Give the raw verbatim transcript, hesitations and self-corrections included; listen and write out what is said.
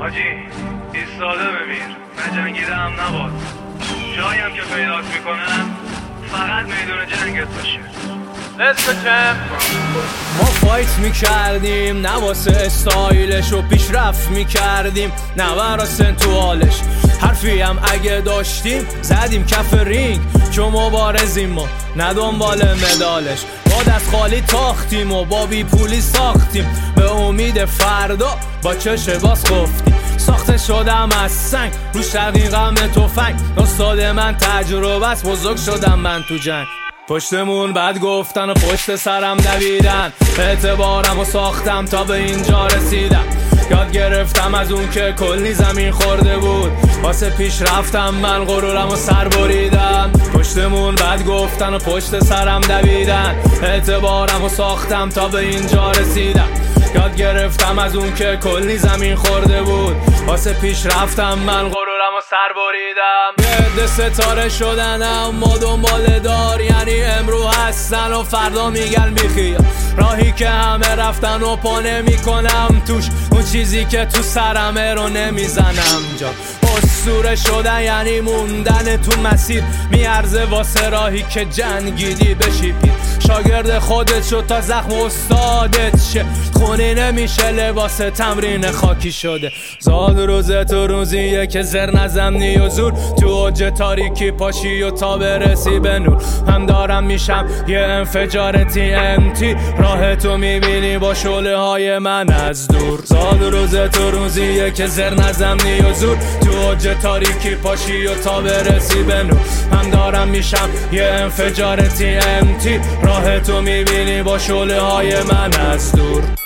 حاجی ایستاده بمیر، نجنگیده هم نباد. جایم که پیدات میکنم فقط میدون جنگت باشه. ما فایت میکردیم نه واسه استایلش و پیشرفت میکردیم نه برا سنتوالش. حرفی هم اگه داشتیم زدیم کف رینگ چون مبارزیم ما نه دنبال مدالش. با دست خالی تاختیم و با بی پولی ساختیم به امید فردا با چش باز خفتیم. ساخته شدم از سنگ رو شقیقم تفنگ. استاد من تجربه است بزرگ شدم من تو جنگ. پشتمون بد گفتن و پشت سرم دویدن. اعتبارم و ساختم تا به اینجا رسیدم. یاد گرفتم از اون که کلی زمین خورده بود. واسه پیش رفتم من غرورم و سر بریدم. پشتمون بد گفتن و پشت سرم دویدن. اعتبارم و ساختم تا به اینجا رسیدم. یاد گرفتم از اون که کلی زمین خورده بود. واسه پیش رفتم من غرورم و سر بریدم. یه ستاره شدن اما دنبال دار، یعنی امرو هستن و فردا میگن بیخیال. راهی که همه رفتن و پا نمی کنم توش، اون چیزی که تو سرمه رو نمیزنم جا. اسطوره شدن یعنی موندن تو مسیر، میارزه واسه راهی که جنگیدی بشی پیر. شاگرد خودت شد تا زخم استادت شه، خونی نمیشه لباس تمرین خاکی شده. زاد روزه تو روزیه که زر نزنی و زور تو اوج تاریکی پاشی و تا برسی به نور. هم دارم میشم یه انفجار تی ام تی، راه تو میبینی با شعله های من از دور. زاد روزه تو روزیه که زر نزنی و زور تو اوج تاریکی پاشی و تا برسی به نور. هم دارم میشم یه انفجار تی ام تی، راه تو میبینی با شعله های من از دور.